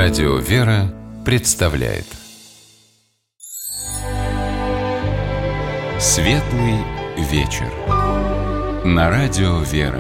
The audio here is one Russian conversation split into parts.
Радио «Вера» представляет Светлый вечер на Радио «Вера».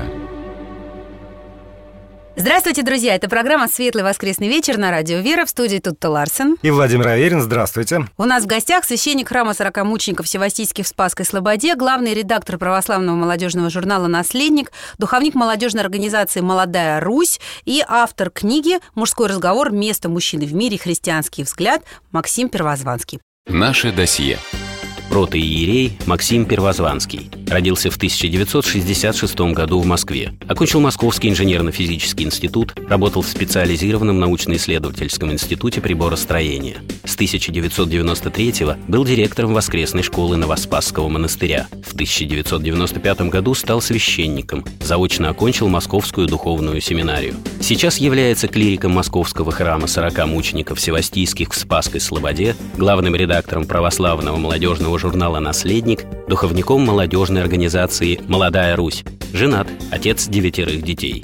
Здравствуйте, друзья! Это программа «Светлый воскресный вечер» на Радио «Вера». В студии Тутта Ларсен и Владимир Аверин. Здравствуйте. У нас в гостях священник храма 40 мучеников Всевоістійських в Спасской Слободе, главный редактор православного молодежного журнала «Наследник», духовник молодежной организации «Молодая Русь» и автор книги «Мужской разговор. Место мужчины в мире. Христианский взгляд» Максим Первозванский. Наше досье. Протоиерей Максим Первозванский. Родился в 1966 году в Москве. Окончил Московский инженерно-физический институт, работал в специализированном научно-исследовательском институте приборостроения. С 1993 был директором воскресной школы Новоспасского монастыря. В 1995 году стал священником, заочно окончил Московскую духовную семинарию. Сейчас является клириком Московского храма 40 мучеников Всевоістійських в Спасской Слободе, главным редактором православного молодежного журнала «Наследник», духовником молодежной организации «Молодая Русь». Женат, отец 9 детей.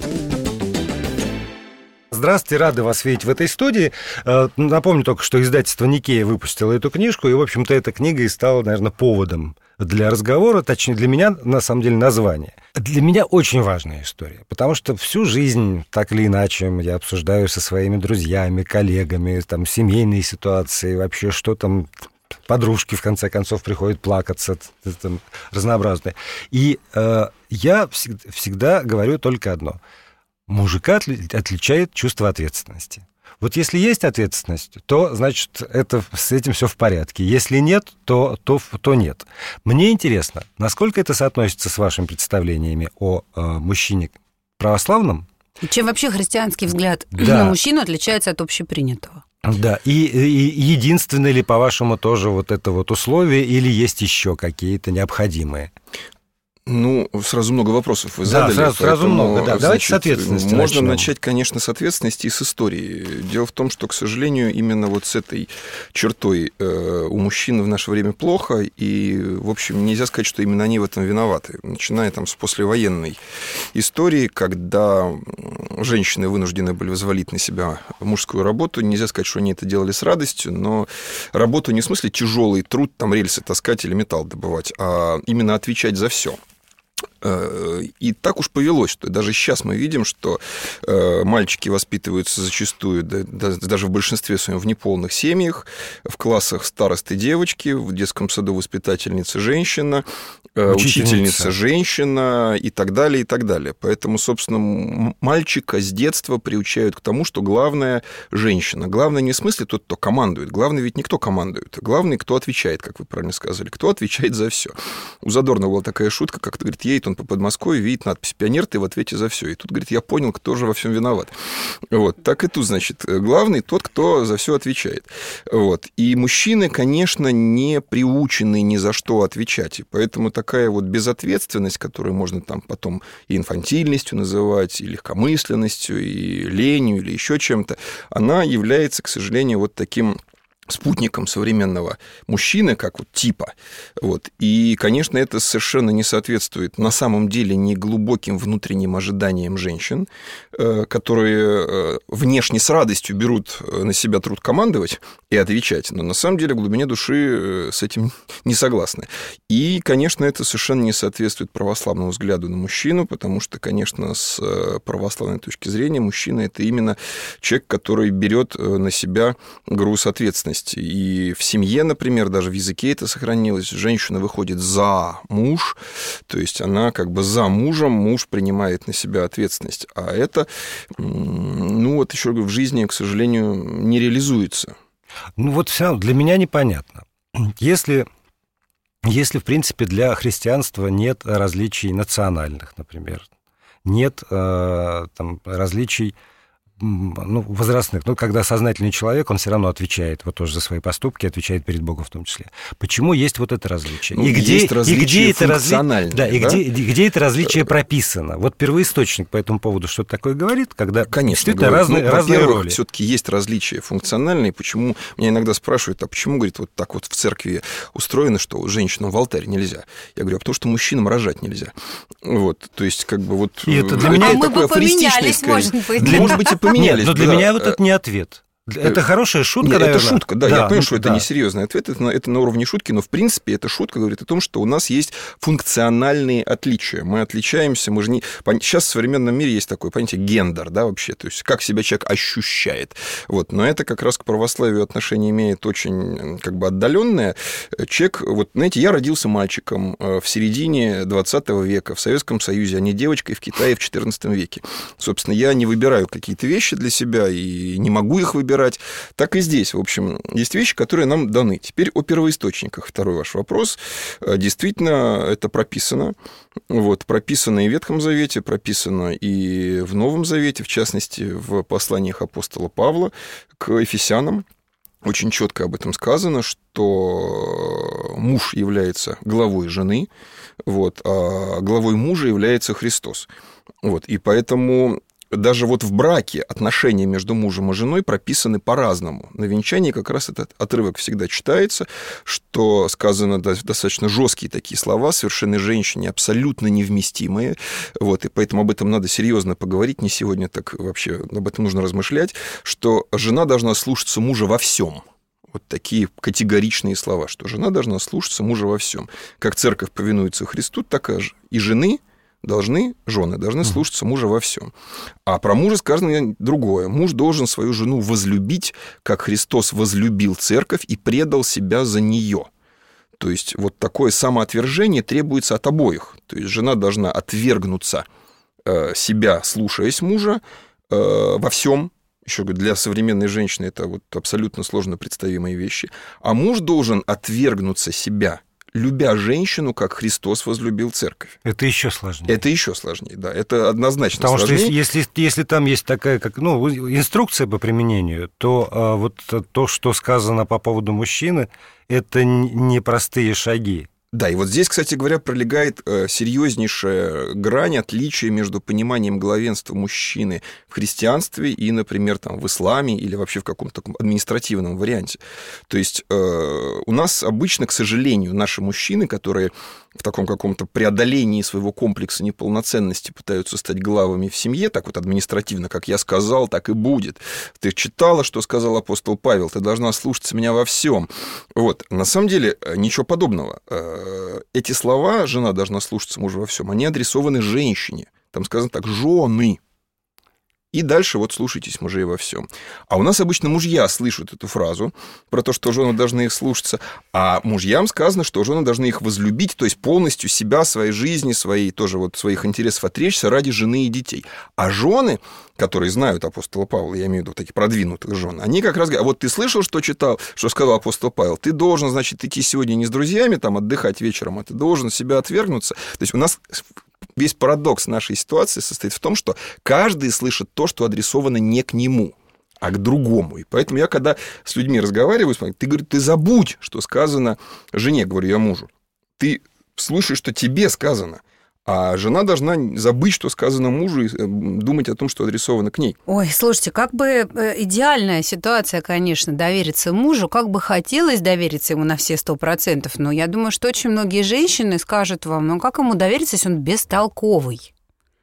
Здравствуйте, рады вас видеть в этой студии. Напомню только, что издательство «Никея» выпустило эту книжку, и, в общем-то, эта книга и стала, наверное, поводом для разговора, точнее, для меня, на самом деле, название. Для меня очень важная история, потому что всю жизнь, так или иначе, я обсуждаю со своими друзьями, коллегами, там, семейные ситуации, вообще, что там... Подружки, в конце концов, приходят плакаться, там, разнообразные. И я всегда говорю только одно. Мужика отличает чувство ответственности. Вот если есть ответственность, то, значит, с этим все в порядке. Если нет, то нет. Мне интересно, насколько это соотносится с вашими представлениями о мужчине православном? Чем вообще христианский взгляд на мужчину отличается от общепринятого? Да, и единственное ли, по-вашему, тоже вот это вот условие, или есть еще какие-то необходимые? Ну, сразу много вопросов вы задали. Да, сразу много, да. Давайте с ответственности можно начать, конечно, с ответственности и с истории. Дело в том, что, к сожалению, именно вот с этой чертой у мужчин в наше время плохо, и, в общем, нельзя сказать, что именно они в этом виноваты. Начиная там с послевоенной истории, когда женщины вынуждены были взвалить на себя мужскую работу, нельзя сказать, что они это делали с радостью, но работу не в смысле тяжелый труд, там рельсы таскать или металл добывать, а именно отвечать за все. И так уж повелось, что даже сейчас мы видим, что мальчики воспитываются зачастую, даже в большинстве своем, в неполных семьях, в классах старосты девочки, в детском саду воспитательница женщина, учительница женщина и так далее, и так далее. Поэтому, собственно, мальчика с детства приучают к тому, что главное женщина. Главное не в смысле тот, кто командует. Главное ведь не кто командует. Главное, кто отвечает, как вы правильно сказали. Кто отвечает за все. У Задорнова была такая шутка, как-то, говорит, едет он по Подмосковью, видит надпись «Пионер, ты в ответе за все». И тут, говорит, я понял, кто же во всем виноват. Вот. Так и тут, значит, главный тот, кто за все отвечает. Вот. И мужчины, конечно, не приучены ни за что отвечать. И поэтому такая вот безответственность, которую можно там потом и инфантильностью называть, и легкомысленностью, и ленью, или еще чем-то, она является, к сожалению, вот таким спутником современного мужчины, как вот типа. Вот. И, конечно, это совершенно не соответствует на самом деле ни глубоким внутренним ожиданиям женщин, которые внешне с радостью берут на себя труд командовать и отвечать, но на самом деле в глубине души с этим не согласны. И, конечно, это совершенно не соответствует православному взгляду на мужчину, потому что, конечно, с православной точки зрения мужчина – это именно человек, который берет на себя груз ответственности. И в семье, например, даже в языке это сохранилось, женщина выходит за муж, то есть она как бы за мужем, муж принимает на себя ответственность. А это, ну вот еще в жизни, к сожалению, не реализуется. Ну вот все для меня непонятно. Если, в принципе, для христианства нет различий национальных, например, нет там, различий возрастных. Когда сознательный человек, он все равно отвечает вот тоже за свои поступки, отвечает перед Богом в том числе. Почему есть вот это различие? И где это различие? Где это различие прописано? Вот первоисточник по этому поводу что-то такое говорит, когда конечно, действительно разные роли. Все-таки есть различия функциональные. Почему? Меня иногда спрашивают, а почему, говорит, вот так вот в церкви устроено, что женщинам в алтарь нельзя? Я говорю, а потому что мужчинам рожать нельзя. Вот, то есть, как бы вот... И это для меня мы бы поменялись, может быть. Может быть, и поменялись. Нет, но для меня вот это не ответ. Это хорошая шутка, Нет, наверное? Это шутка, да. Я понимаю, что это да. несерьезный ответ, это на уровне шутки, но, в принципе, эта шутка говорит о том, что у нас есть функциональные отличия. Мы отличаемся, мы же не... Сейчас в современном мире есть такое понятие гендер, да, вообще, то есть как себя человек ощущает. Вот. Но это как раз к православию отношение имеет очень как бы отдаленное. Человек, вот, знаете, я родился мальчиком в середине 20 века в Советском Союзе, а не девочкой в Китае в 14 веке. Собственно, я не выбираю какие-то вещи для себя и не могу их выбирать. Так и здесь, в общем, есть вещи, которые нам даны. Теперь о первоисточниках. Второй ваш вопрос. Действительно, это прописано. Вот, прописано и в Ветхом Завете, прописано и в Новом Завете, в частности, в посланиях апостола Павла к Ефесянам. Очень четко об этом сказано, что муж является главой жены, вот, а главой мужа является Христос. Вот, и поэтому... Даже вот в браке отношения между мужем и женой прописаны по-разному. На венчании как раз этот отрывок всегда читается, что сказано достаточно жесткие такие слова, совершенно женщине абсолютно невместимые. Вот, и поэтому об этом надо серьезно поговорить, не сегодня так вообще об этом нужно размышлять, что жена должна слушаться мужа во всем. Вот такие категоричные слова, что жена должна слушаться мужа во всем. Как церковь повинуется Христу, так и жены жены должны слушаться мужа во всем. А про мужа сказано другое. Муж должен свою жену возлюбить, как Христос возлюбил церковь и предал себя за нее. То есть вот такое самоотвержение требуется от обоих. То есть жена должна отвергнуться себя, слушаясь мужа во всем. Еще говорю, для современной женщины это вот абсолютно сложно представимые вещи. А муж должен отвергнуться себя, любя женщину, как Христос возлюбил церковь. Это еще сложнее. Это еще сложнее, да. Это однозначно Потому сложнее. что если там есть такая инструкция по применению, то вот то, что сказано по поводу мужчины, это не простые шаги. Да, и вот здесь, кстати говоря, пролегает серьезнейшая грань отличия между пониманием главенства мужчины в христианстве и, например, там, в исламе или вообще в каком-то таком административном варианте. То есть у нас обычно, к сожалению, наши мужчины, которые в таком каком-то преодолении своего комплекса неполноценности пытаются стать главами в семье, так вот административно, как я сказал, так и будет. Ты читала, что сказал апостол Павел, ты должна слушаться меня во всем. Вот. На самом деле ничего подобного. Эти слова «жена должна слушаться мужа во всем», они адресованы женщине. Там сказано так: «жены». И дальше вот слушайтесь мужей во всем. А у нас обычно мужья слышат эту фразу про то, что жены должны их слушаться, а мужьям сказано, что жены должны их возлюбить, то есть полностью себя, своей жизни, тоже вот своих интересов отречься ради жены и детей. А жены, которые знают апостола Павла, я имею в виду таких продвинутых жен, они как раз говорят: а вот ты слышал, что сказал апостол Павел? Ты должен, значит, идти сегодня не с друзьями там отдыхать вечером, а ты должен себя отвергнуться. То есть у нас... Весь парадокс нашей ситуации состоит в том, что каждый слышит то, что адресовано не к нему, а к другому. И поэтому я, когда с людьми разговариваю, ты забудь, что сказано жене, говорю я мужу. Ты слушаешь, что тебе сказано. А жена должна забыть, что сказано мужу, и думать о том, что адресовано к ней. Ой, слушайте, как бы идеальная ситуация, конечно, довериться мужу, как бы хотелось довериться ему на все 100%, но я думаю, что очень многие женщины скажут вам, как ему довериться, если он бестолковый?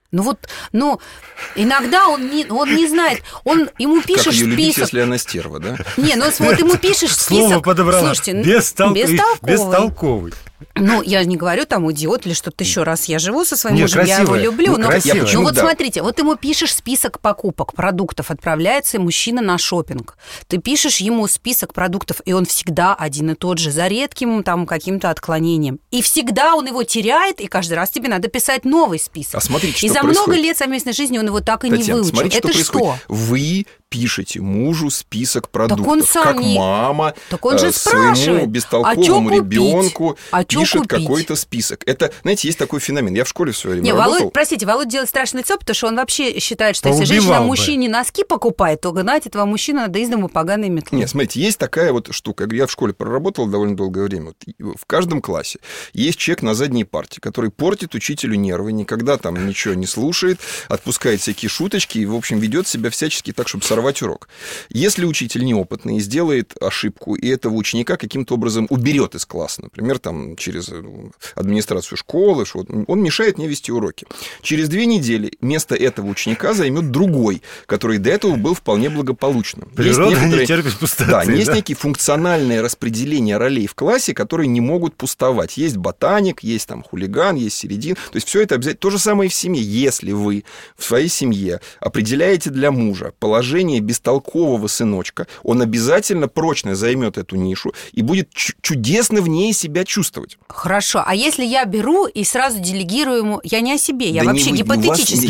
Иногда он не знает, ему пишешь как ее список. любить, если она стерва, да? Не, вот ему пишешь список. Слово подобрала. Слушайте, бестолковый. Я не говорю там идиот или что-то еще раз. Я живу со своим мужем, красивое. я его люблю. Но да. Смотрите, вот ему пишешь список покупок, продуктов, отправляется мужчина на шопинг. Ты пишешь ему список продуктов, и он всегда один и тот же, за редким там каким-то отклонением. И всегда он его теряет, и каждый раз тебе надо писать новый список. А смотрите, что и за происходит. много лет совместной жизни он его так и Татьяна, не выучил. смотрите, Это что? Вы пишете мужу список продуктов, так он сам как мама так он же своему спрашивает, бестолковому ребенку пишет купить? какой-то список. Это, знаете, есть такой феномен. Я в школе в свое время работал. Володь делает страшное лицо, потому что он вообще считает, что если женщина мужчине носки покупает, то гнать этого мужчину надо из дому поганой метлой. Нет, смотрите, есть такая вот штука. Я в школе проработал довольно долгое время. Вот в каждом классе есть человек на задней парте, который портит учителю нервы, никогда там ничего не слушает, отпускает всякие шуточки и, в общем, ведет себя всячески так, чтобы сорвать урок. Если учитель неопытный сделает ошибку, и этого ученика каким-то образом уберет из класса, например, там, через администрацию школы, он мешает мне вести уроки. Через 2 недели место этого ученика займет другой, который до этого был вполне благополучным. Природа не терпит пустоты. Да, есть некие функциональные распределения ролей в классе, которые не могут пустовать. Есть ботаник, есть там хулиган, есть середин. То есть все это обязательно. То же самое и в семье. Если вы в своей семье определяете для мужа положение бестолкового сыночка, он обязательно прочно займет эту нишу и будет чудесно в ней себя чувствовать. Хорошо. А если я беру и сразу делегирую ему, я не о себе, я вообще гипотетически,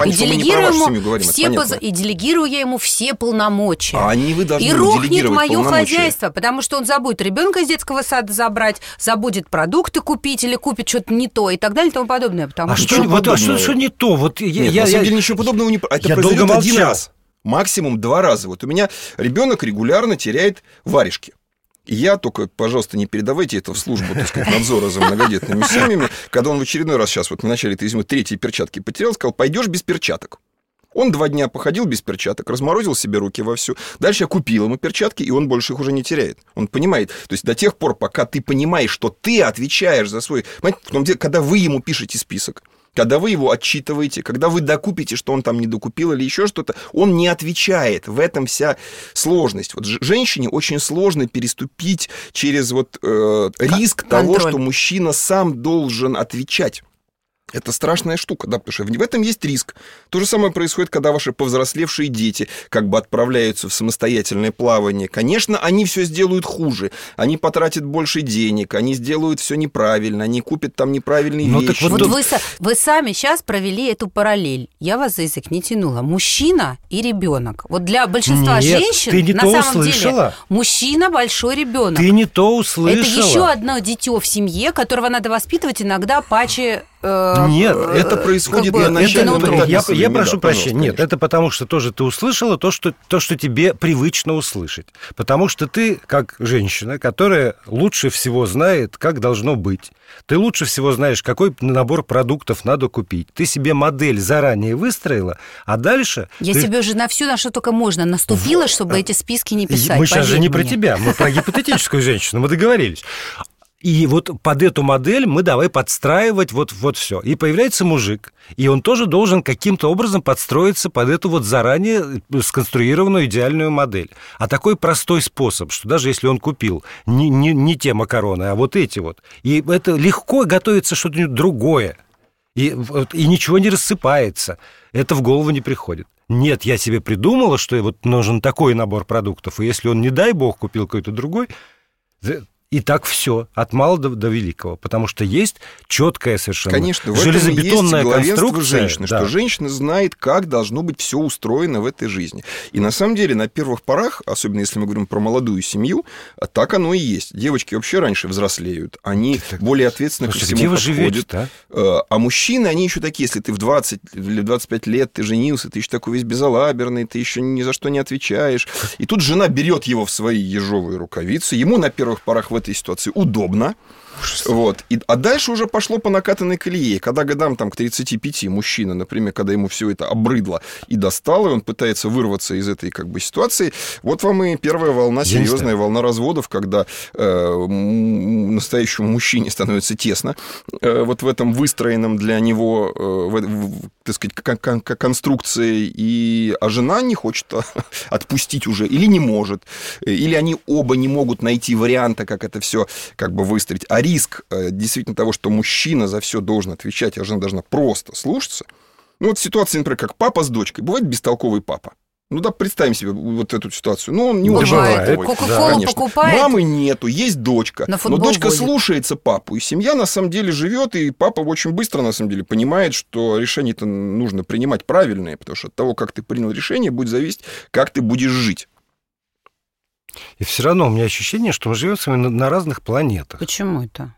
и делегирую я ему все полномочия. А они вы должны и рухнет делегировать мое полномочия. хозяйство, потому что он забудет ребенка из детского сада забрать, забудет продукты купить или купит что-то не то и так далее и тому подобное. Потому что не то? На самом деле ничего подобного не произойдет. Это произойдет 1 раз, максимум 2 раза. Вот у меня ребенок регулярно теряет варежки. И я только, пожалуйста, не передавайте это в службу, так сказать, надзора за многодетными семьями. Когда он в очередной раз сейчас, вот в начале этой зимы, 3-й перчатки потерял, сказал: пойдешь без перчаток. Он 2 дня походил без перчаток, разморозил себе руки вовсю. Дальше я купил ему перчатки, и он больше их уже не теряет. Он понимает. То есть до тех пор, пока ты понимаешь, что ты отвечаешь за свой... Понимаете, в том деле, когда вы ему пишете список, когда вы его отчитываете, когда вы докупите, что он там не докупил или еще что-то, он не отвечает. В этом вся сложность. Вот женщине очень сложно переступить через риск того, что мужчина сам должен отвечать. Это страшная штука, да, потому что в этом есть риск. То же самое происходит, когда ваши повзрослевшие дети как бы отправляются в самостоятельное плавание. Конечно, они все сделают хуже, они потратят больше денег, они сделают все неправильно, они купят там неправильные вещи. Вот вы сами сейчас провели эту параллель. Я вас за язык не тянула. Мужчина и ребенок. Вот для большинства женщин ты не на то самом деле мужчина большой ребенок. Ты не то услышала. Это еще одно дитё в семье, которого надо воспитывать иногда паче. Нет, это происходит на начальном этапе. Я прошу прощения. Нет, это потому что тоже ты услышала то, что тебе привычно услышать. Потому что ты, как женщина, которая лучше всего знает, как должно быть, ты лучше всего знаешь, какой набор продуктов надо купить. Ты себе модель заранее выстроила, а дальше... Я себе уже на что только можно наступила, чтобы эти списки не писать. Мы сейчас же не про тебя, мы про гипотетическую женщину, мы договорились. И вот под эту модель мы давай подстраивать вот все. И появляется мужик, и он тоже должен каким-то образом подстроиться под эту вот заранее сконструированную идеальную модель. А такой простой способ, что даже если он купил не те макароны, а вот эти вот, и это легко готовится что-то другое, и ничего не рассыпается, это в голову не приходит. Нет, я себе придумала, что вот нужен такой набор продуктов, и если он, не дай бог, купил какой-то другой... И так все, от мала до великого, потому что есть четкая совершенно железобетонная конструкция. Женщины, да. Что женщина знает, как должно быть все устроено в этой жизни. И на самом деле на первых порах, особенно если мы говорим про молодую семью, так оно и есть. Девочки вообще раньше взрослеют, они более ответственно ко всему подходят. А мужчины, они еще такие, если ты в 20 или 25 лет, ты женился, ты еще такой весь безалаберный, ты еще ни за что не отвечаешь. И тут жена берет его в свои ежовые рукавицы, ему на первых порах в этой ситуации удобно. Вот. А дальше уже пошло по накатанной колее. Когда годам к 35 мужчина, например, когда ему все это обрыдло и достало, и он пытается вырваться из этой ситуации, вот вам и первая волна, серьезная волна разводов, когда настоящему мужчине становится тесно вот в этом выстроенном для него, так сказать, конструкции, а жена не хочет отпустить уже, или не может, или они оба не могут найти варианта, как это все выстроить. А риск действительно того, что мужчина за все должен отвечать, а жена должна просто слушаться. Вот ситуация, например, как папа с дочкой. Бывает бестолковый папа. Представим себе вот эту ситуацию. Он не очень толковый. Кока-колу покупает. Мамы нету, есть дочка. Но дочка слушается папу. И семья, на самом деле, живет, и папа очень быстро, на самом деле, понимает, что решение-то нужно принимать правильное, потому что от того, как ты принял решение, будет зависеть, как ты будешь жить. И все равно у меня ощущение, что мы живем с вами на разных планетах. Почему это?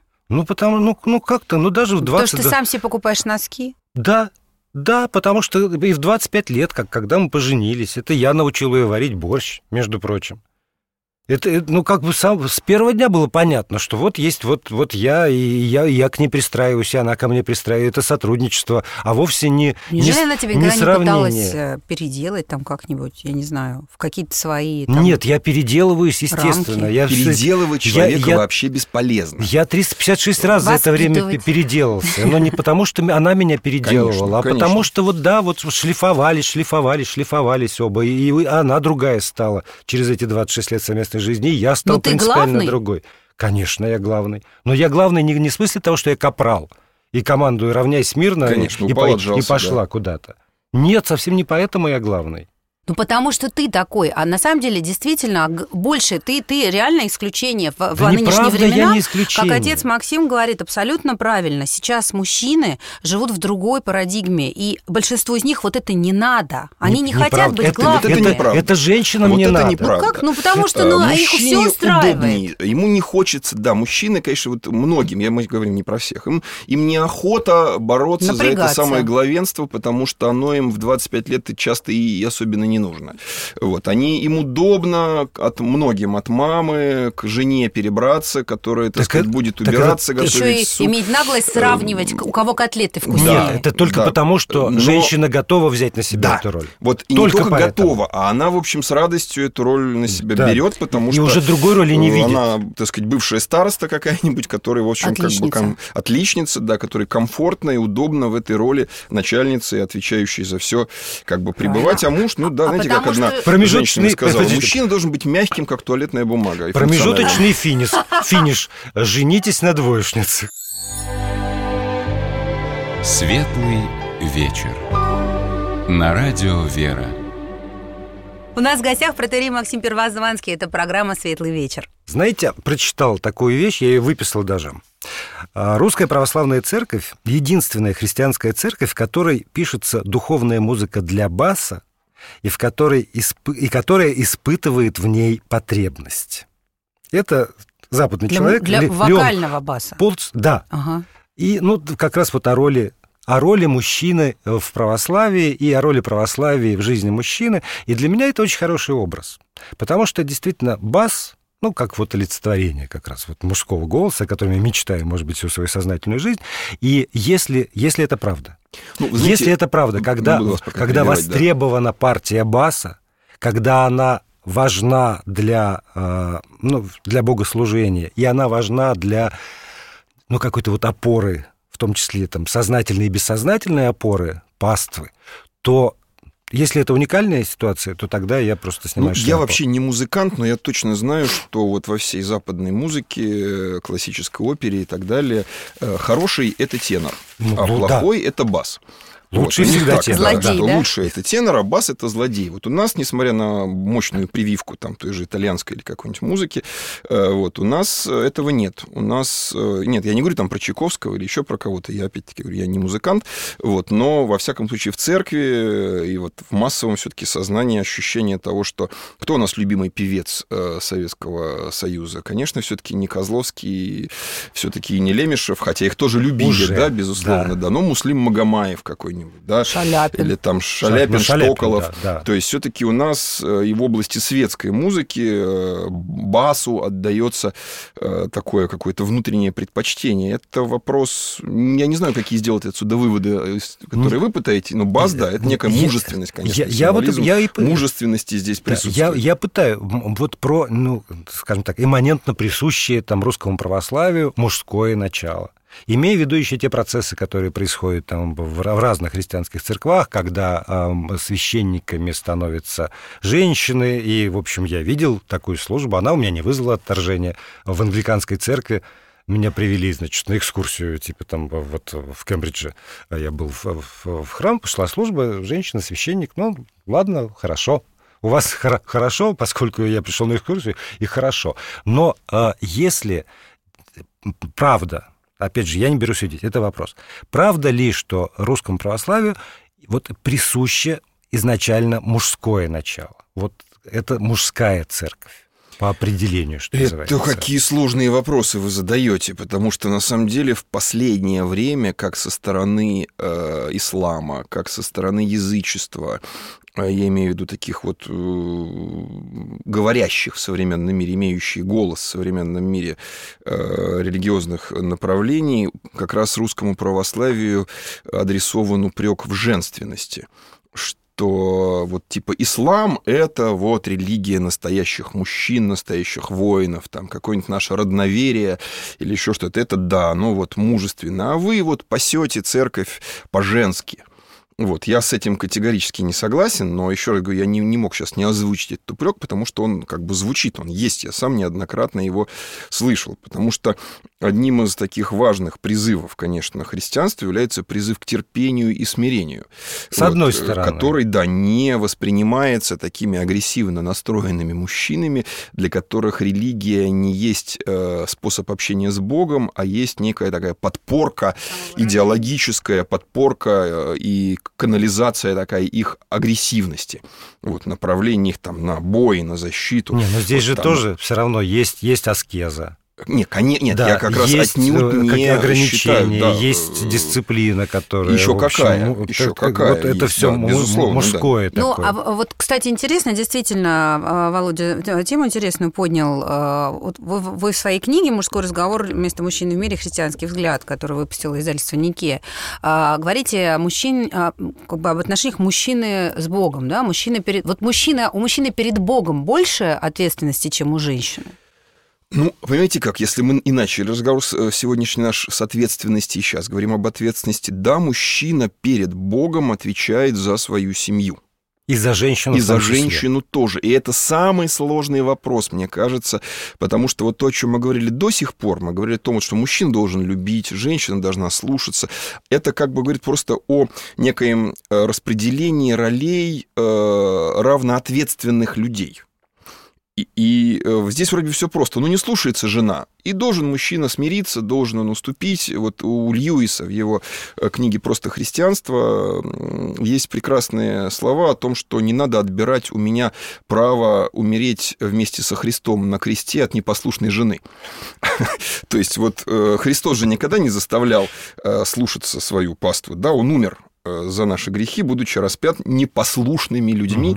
Даже в 20... Потому что ты сам себе покупаешь носки? Да, потому что и в 25 лет, когда мы поженились, это я научил ее варить борщ, между прочим. Это, ну, как бы с первого дня было понятно, что вот есть вот я, и я к ней пристраиваюсь, и она ко мне пристраивает. Это сотрудничество, а вовсе не Неужели она тебя не никогда не пыталась сравнение. Переделать там как-нибудь, я не знаю, в какие-то свои там, Нет, я переделываюсь, естественно. рамки? Я Переделывать человека вообще бесполезно. Я 356 раз за это время Воспитывать. переделался. Но не потому, что она меня переделывала, Конечно, а потому что вот шлифовались оба. И она другая стала через эти 26 лет совместной жизни, и я стал Но ты принципиально главный? другой. Конечно, я главный. Но я главный не в смысле того, что я капрал и командую «равняй смирно» Конечно, и упал, отжался, пошла да. куда-то. Нет, совсем не поэтому я главный. Ну, потому что ты такой, а на самом деле, действительно, больше ты реально исключение в Да нынешние неправда, времена. я не исключение. Как отец Максим говорит, абсолютно правильно. Сейчас мужчины живут в другой парадигме, и большинству из них вот это не надо. Они не хотят Неправда. быть Это главными. это неправда. Это женщинам Вот не это надо. неправда. Ну как? Ну, потому что их все Мужчине устраивает. удобнее. Ему не хочется, да, мужчины, конечно, вот многим, мы говорим не про всех, им неохота бороться за это Напрягаться. самое главенство, потому что оно им в 25 лет часто и особенно не нужно. Вот. Им удобно многим от мамы к жене перебраться, которая, так сказать, будет убираться, Еще готовить и суп. иметь наглость сравнивать, у кого котлеты вкуснее. Нет, это только Да. потому, что Но- женщина готова взять на себя Да. эту роль. Вот и Только не только поэтому. готова, а она, в общем, с радостью эту роль на себя Да. берет, потому И что уже другой роли не видит. Она, так сказать, бывшая староста какая-нибудь, которая, в общем, Отличница. отличница, да, которой комфортно и удобно в этой роли начальницы, отвечающей за все, как бы пребывать. А муж, ну да, знаете, как потому одна что- Промежуточный- женщина сказала, подождите. мужчина должен быть мягким, как туалетная бумага. и Промежуточный финиш. Женитесь на двоечнице. Светлый вечер. На радио «Вера». У нас в гостях протоиерей Максим Первозванский. Это программа «Светлый вечер». Знаете, прочитал такую вещь, я ее выписал даже. Русская православная церковь – единственная христианская церковь, в которой пишется духовная музыка для баса, и которая испытывает в ней потребность. Это западный человек. Для Леон вокального баса. Полц, да. Ага. И как раз вот о роли мужчины в православии и о роли православия в жизни мужчины. И для меня это очень хороший образ. Потому что действительно бас, как вот олицетворение как раз вот мужского голоса, о котором я мечтаю, может быть, всю свою сознательную жизнь. И если это правда, знаете, если это правда, когда востребована партия баса, когда она важна для богослужения, и она важна для какой-то вот опоры, в том числе там сознательные и бессознательные опоры паствы, то если это уникальная ситуация, то тогда я просто снимаю шляпу. Я вообще не музыкант, но я точно знаю, что вот во всей западной музыке, классической опере и так далее, хороший – это тенор, а плохой – это бас. Лучший всегда тенор. Злодей, да? Лучший это тенор, а бас это злодей. Вот у нас, несмотря на мощную прививку там той же итальянской или какой-нибудь музыки, вот у нас этого нет. У нас нет, я не говорю там про Чайковского или еще про кого-то. Я опять-таки говорю, я не музыкант, вот, но во всяком случае в церкви и вот в массовом все-таки сознании ощущение того, что кто у нас любимый певец Советского Союза? Конечно, все-таки не Козловский, все-таки и не Лемешев, хотя их тоже любили, уже, да, безусловно, да, но Муслим Магомаев какой-нибудь. Да? Шаляпин. Или там Шаляпин, Штоколов. Да. То есть все-таки у нас и в области светской музыки басу отдается такое какое-то внутреннее предпочтение. Это вопрос... Я не знаю, какие сделать отсюда выводы, которые вы пытаетесь, но бас, да, это некая мужественность, конечно. Мужественности здесь присутствует. Я пытаю вот про, скажем так, имманентно присущее там русскому православию мужское начало. Имея в виду еще те процессы, которые происходят там в разных христианских церквах, когда священниками становятся женщины, и, в общем, я видел такую службу, она у меня не вызвала отторжения. В англиканской церкви меня привели, значит, на экскурсию, типа там вот в Кембридже я был в храм, пошла служба, женщина, священник, ладно, хорошо. У вас хорошо, поскольку я пришел на экскурсию, и хорошо. Но если правда... Опять же, я не беру судить, это вопрос. Правда ли, что русскому православию вот присуще изначально мужское начало? Вот это мужская церковь. по определению, что называется? Это какие сложные вопросы вы задаете, потому что на самом деле в последнее время, как со стороны ислама, как со стороны язычества, я имею в виду таких вот говорящих в современном мире, имеющих голос в современном мире религиозных направлений, как раз русскому православию адресован упрек в женственности, что вот типа ислам – это вот религия настоящих мужчин, настоящих воинов, там какое-нибудь наше родноверие или еще что-то. Это да, ну вот мужественно, а вы вот пасете церковь по-женски. Вот, я с этим категорически не согласен, но еще раз говорю, я не мог сейчас не озвучить этот упрек, потому что он как бы звучит, он есть, я сам неоднократно его слышал, потому что одним из таких важных призывов, конечно, христианства является призыв к терпению и смирению. С одной стороны. Который, да, не воспринимается такими агрессивно настроенными мужчинами, для которых религия не есть способ общения с Богом, а есть некая такая подпорка, идеологическая подпорка и канализация такая их агрессивности, вот, направление их там на бой, на защиту. Не, но здесь вот же там... тоже все равно есть аскеза. Нет, да, я как раз есть отнюдь не ограничения, считаю, да, есть дисциплина, которая... Еще какая? Вот это все да, мужское да. такое. Ну, а вот, кстати, интересно, действительно, Володя, тему интересную поднял. Вот вы в своей книге «Мужской разговор вместо мужчины в мире. Христианский взгляд», который выпустило издательство «Никея», говорите как бы об отношениях мужчины с Богом, да? У мужчины перед Богом больше ответственности, чем у женщины? Ну, понимаете как, если мы и начали разговор сегодняшний наш с ответственности, и сейчас говорим об ответственности, да, мужчина перед Богом отвечает за свою семью. И за женщину. И за женщину тоже. И это самый сложный вопрос, мне кажется, потому что вот то, о чем мы говорили до сих пор, мы говорили о том, что мужчина должен любить, женщина должна слушаться. Это как бы говорит просто о некоем распределении ролей равноответственных людей. И здесь вроде бы все просто. Ну, не слушается жена. И должен мужчина смириться, должен он уступить. Вот у Льюиса в его книге «Просто христианство» есть прекрасные слова о том, что не надо отбирать у меня право умереть вместе со Христом на кресте от непослушной жены. То есть вот Христос же никогда не заставлял слушаться свою паству. Да, он умер за наши грехи, будучи распят непослушными людьми.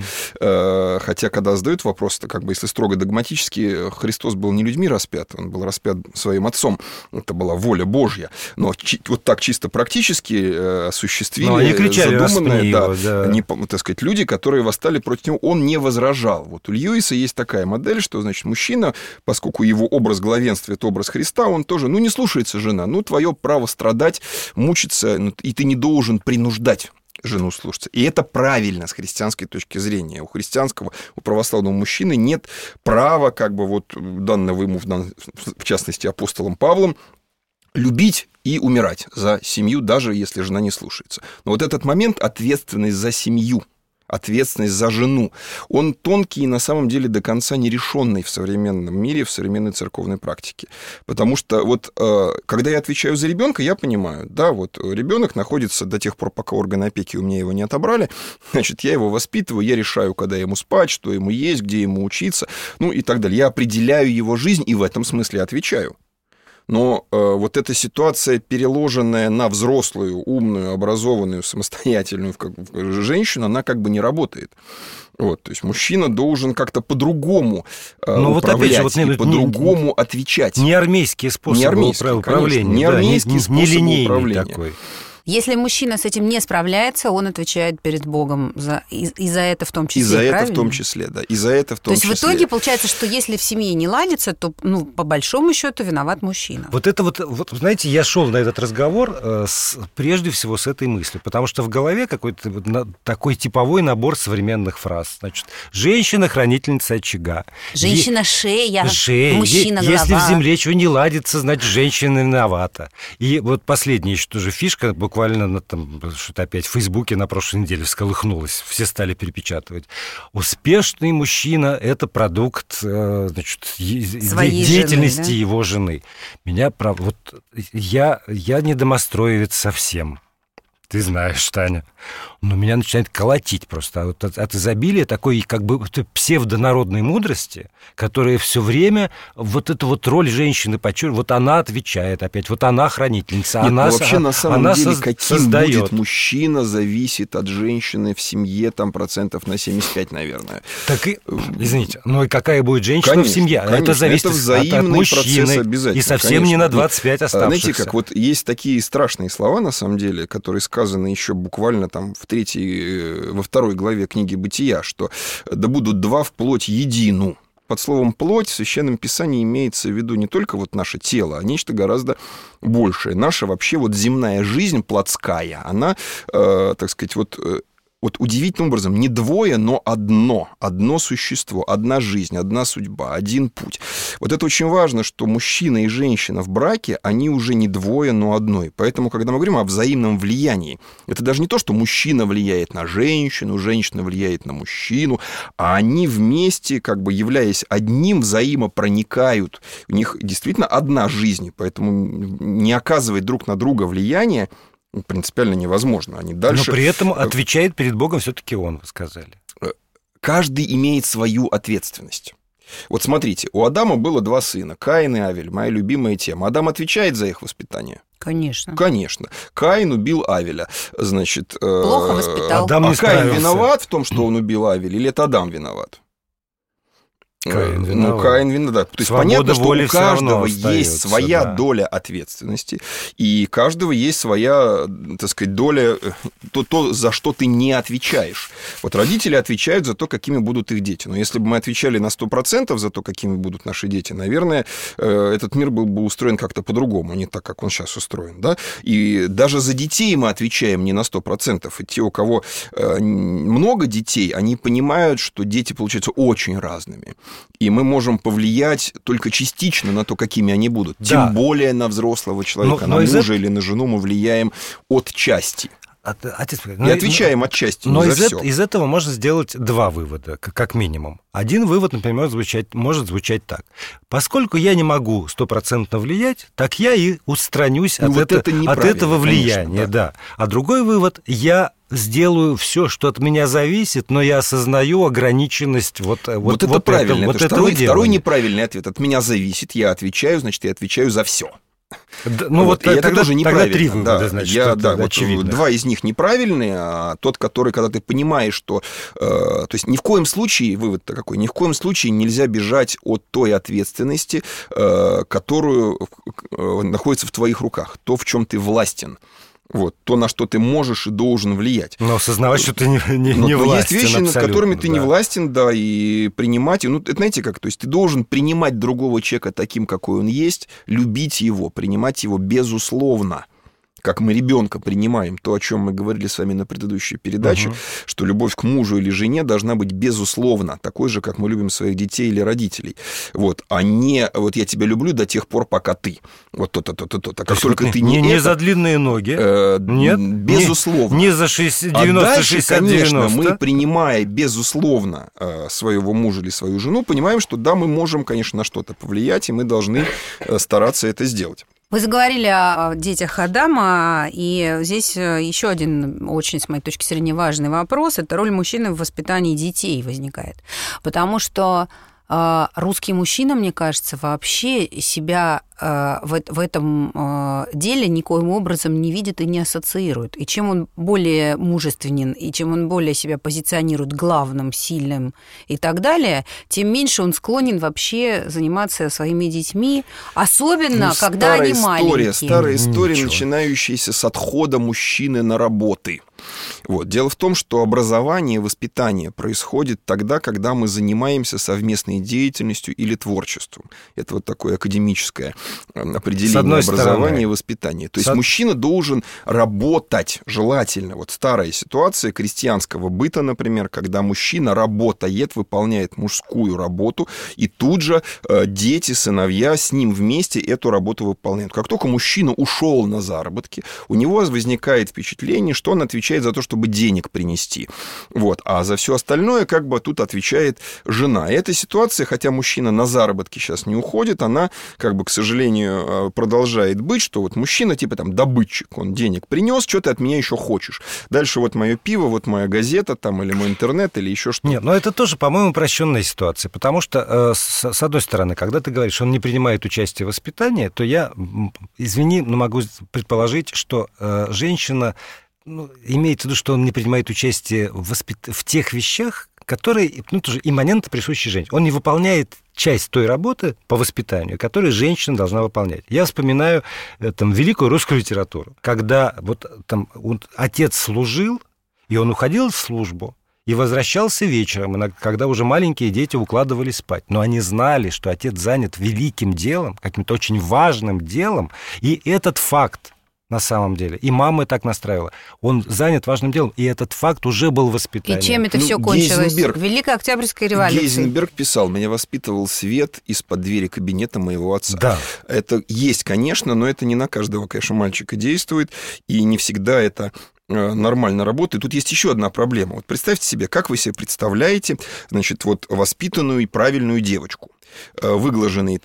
Хотя, когда задают вопрос, то как бы, если строго догматически, Христос был не людьми распят, он был распят своим отцом. Это была воля Божья. Но вот так чисто практически осуществили задуманное, да, они, так сказать, люди, которые восстали против него, он не возражал. Вот у Льюиса есть такая модель, что, значит, мужчина, поскольку его образ главенства – это образ Христа, он тоже, не слушается жена, твое право страдать, мучиться, и ты не должен принуждать жену слушаться. И это правильно с христианской точки зрения. У православного мужчины нет права, как бы вот данного ему, в частности, апостолом Павлом, любить и умирать за семью, даже если жена не слушается. Но вот этот момент, ответственность за семью, ответственность за жену, он тонкий и на самом деле до конца нерешенный в современном мире, в современной церковной практике. Потому что вот когда я отвечаю за ребенка, я понимаю, да, вот ребенок находится до тех пор, пока органы опеки у меня его не отобрали, значит, я его воспитываю, я решаю, когда ему спать, что ему есть, где ему учиться, и так далее. Я определяю его жизнь и в этом смысле отвечаю. Но вот эта ситуация, переложенная на взрослую, умную, образованную, самостоятельную женщину, она как бы не работает. Вот, то есть мужчина должен как-то по-другому управлять и по-другому отвечать. Не армейские способы управления. Не армейские способы управления. Такой. Если мужчина с этим не справляется, он отвечает перед Богом и за это в том числе. И за это в том числе, да. И за это в том числе. То есть в итоге получается, что если в семье не ладится, то, по большому счету виноват мужчина. Вот знаете, я шел на этот разговор прежде всего с этой мыслью, потому что в голове какой-то такой типовой набор современных фраз. Значит, женщина – хранительница очага. Женщина – шея, мужчина – голова. Если в земле чего не ладится, значит, женщина виновата. И вот последняя еще тоже фишка, буквально что-то опять в Фейсбуке на прошлой неделе всколыхнулось, все стали перепечатывать. Успешный мужчина – это продукт, значит, деятельности жены, да? Его жены. Я не домостроевец совсем. Ты знаешь, Таня, но меня начинает колотить просто от изобилия такой как бы псевдонародной мудрости, которая все время вот эту вот роль женщины подчеркивает. Вот она отвечает опять, вот она хранительница. Нет, она вообще на самом деле каким создает. Будет мужчина, зависит от женщины в семье там 75%, наверное. Так и, извините, ну и какая будет женщина конечно, в семье? Конечно, это зависит это взаимный от мужчины. процесс обязательно. И совсем конечно. не на 25 оставшихся. Знаете, как вот есть такие страшные слова, на самом деле, которые сказаны еще буквально там во 2 главе книги «Бытия», что «да будут два в плоть едину». Под словом «плоть» в Священном Писании имеется в виду не только вот наше тело, а нечто гораздо большее. Наша вообще вот земная жизнь плотская, она, так сказать, вот удивительным образом не двое, но одно существо, одна жизнь, одна судьба, один путь. Вот это очень важно, что мужчина и женщина в браке, они уже не двое, но одно. И поэтому, когда мы говорим о взаимном влиянии, это даже не то, что мужчина влияет на женщину, женщина влияет на мужчину, а они вместе, как бы являясь одним, взаимопроникают. У них действительно одна жизнь, поэтому не оказывать друг на друга влияния принципиально невозможно. Они дальше... Но при этом отвечает перед Богом все-таки он, вы сказали. Каждый имеет свою ответственность. Вот смотрите, у Адама было 2 сына, Каин и Авель, моя любимая тема. Адам отвечает за их воспитание? Конечно. Конечно. Каин убил Авеля. Значит, плохо воспитал. Адам не Каин виноват в том, что он убил Авеля, или это Адам виноват? Каин виноват. Каин виноват. То есть понятно, что у каждого есть своя доля ответственности, и у каждого есть своя, так сказать, доля, то, за что ты не отвечаешь. Вот родители отвечают за то, какими будут их дети. Но если бы мы отвечали на 100% за то, какими будут наши дети, наверное, этот мир был бы устроен как-то по-другому, не так, как он сейчас устроен. Да? И даже за детей мы отвечаем не на 100%. И те, у кого много детей, они понимают, что дети получаются очень разными. И мы можем повлиять только частично на то, какими они будут. Да. Тем более на взрослого человека, на мужа или на жену мы влияем отчасти. И отвечаем отчасти, но не за все. Из этого можно сделать 2 вывода, как минимум. Один вывод, например, может звучать так. Поскольку я не могу 100% влиять, так я и устранюсь от этого влияния. Конечно, да. А другой вывод, я сделаю все, что от меня зависит, но я осознаю ограниченность вот это правильно. Вот это второй неправильный ответ. От меня зависит, я отвечаю, значит, я отвечаю за все. Ну вот это тоже неправильно. 3 вывода, да, значит, очевидно. 2 из них неправильные, а тот, который, когда ты понимаешь, что... то есть ни в коем случае, вывод-то какой, ни в коем случае нельзя бежать от той ответственности, которую находится в твоих руках, то, в чем ты властен. Вот, то, на что ты можешь и должен влиять. Но осознавать, что ты не властен. Есть вещи, над которыми ты не властен, да, и принимать... это знаете как? То есть ты должен принимать другого человека таким, какой он есть, любить его, принимать его безусловно. Как мы ребенка принимаем, то, о чем мы говорили с вами на предыдущей передаче, что любовь к мужу или жене должна быть безусловно, такой же, как мы любим своих детей или родителей. Вот, а не вот я тебя люблю до тех пор, пока ты. Вот то-то. А как только ты не за длинные ноги. Нет? Безусловно. Не за 90-60-90. А дальше, конечно, мы, принимая безусловно своего мужа или свою жену, понимаем, что да, мы можем, конечно, на что-то повлиять, и мы должны стараться это сделать. Вы заговорили о детях Адама, и здесь еще один очень, с моей точки зрения, важный вопрос. Это роль мужчины в воспитании детей возникает. Потому что русский мужчина, мне кажется, вообще себя в этом деле никоим образом не видит и не ассоциирует. И чем он более мужественен, и чем он более себя позиционирует главным, сильным и так далее, тем меньше он склонен вообще заниматься своими детьми, особенно когда они маленькие. Старая история, начинающаяся с отхода мужчины на работы. Вот. Дело в том, что образование и воспитание происходит тогда, когда мы занимаемся совместной деятельностью или творчеством. Это вот такое академическое определение образования и воспитания. То есть мужчина должен работать, желательно. Вот старая ситуация крестьянского быта, например, когда мужчина работает, выполняет мужскую работу, и тут же дети, сыновья с ним вместе эту работу выполняют. Как только мужчина ушел на заработки, у него возникает впечатление, что он отвечает отвечает за то, чтобы денег принести. Вот. А за все остальное как бы тут отвечает жена. И эта ситуация, хотя мужчина на заработки сейчас не уходит, она как бы, к сожалению, продолжает быть, что вот мужчина типа там добытчик, он денег принес, что ты от меня еще хочешь? Дальше вот мое пиво, вот моя газета там, или мой интернет, или еще что-то. Нет, но это тоже, по-моему, упрощенная ситуация, потому что, с одной стороны, когда ты говоришь, что он не принимает участие в воспитании, то я, извини, но могу предположить, что женщина, имеется в виду, что он не принимает участие в тех вещах, которые, тоже имманентно присущи женщине. Он не выполняет часть той работы по воспитанию, которую женщина должна выполнять. Я вспоминаю там великую русскую литературу, когда вот там отец служил, и он уходил в службу, и возвращался вечером, когда уже маленькие дети укладывались спать. Но они знали, что отец занят великим делом, каким-то очень важным делом, и этот факт на самом деле. И мама так настраивала. Он занят важным делом, и этот факт уже был воспитанием. И чем это все кончилось? Великой Октябрьской революцией. Гейзенберг писал: «Меня воспитывал свет из-под двери кабинета моего отца». Да. Это есть, конечно, но это не на каждого, конечно, мальчика действует, и не всегда это нормально работает. Тут есть еще одна проблема. Вот представьте себе, как вы себе представляете, значит, вот воспитанную и правильную девочку. Выглаженный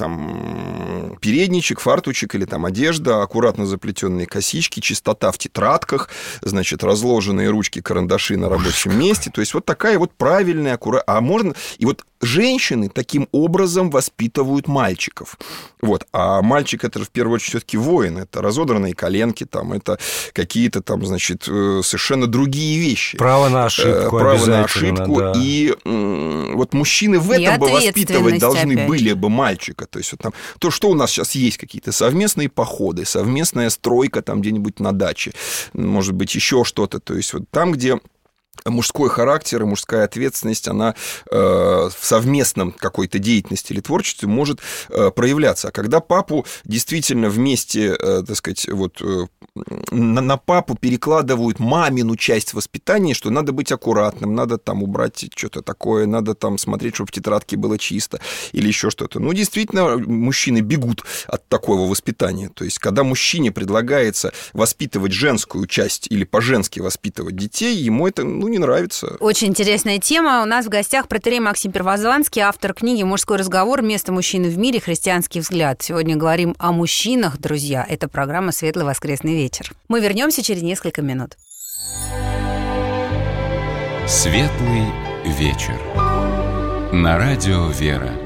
там передничек, фартучек или там одежда, аккуратно заплетенные косички, чистота в тетрадках, значит, разложенные ручки, карандаши на рабочем месте. То есть вот такая вот правильная, аккуратная... А можно... И вот женщины таким образом воспитывают мальчиков. Вот. А мальчик — это в первую очередь все-таки воин. Это разодранные коленки, там, это какие-то там, значит, совершенно другие вещи. Право на ошибку. Право на ошибку. Да. И вот мужчины в этом бы воспитывать должны были бы мальчика. То есть вот там, то, что у нас сейчас есть, какие-то совместные походы, совместная стройка там где-нибудь на даче, может быть, еще что-то. То есть вот там, где мужской характер и мужская ответственность, она в совместном какой-то деятельности или творчестве может проявляться. А когда папу действительно вместе, так сказать, вот на папу перекладывают мамину часть воспитания, что надо быть аккуратным, надо там убрать что-то такое, надо там смотреть, чтобы в тетрадке было чисто или еще что-то. Ну, действительно, мужчины бегут от такого воспитания. То есть, когда мужчине предлагается воспитывать женскую часть или по-женски воспитывать детей, ему это, не нравится. Очень интересная тема. У нас в гостях протоиерей Максим Первозванский, автор книги «Мужской разговор. Место мужчины в мире. Христианский взгляд». Сегодня говорим о мужчинах, друзья. Это программа «Светлый воскресный вечер». Мы вернемся через несколько минут. Светлый вечер. На радио «Вера».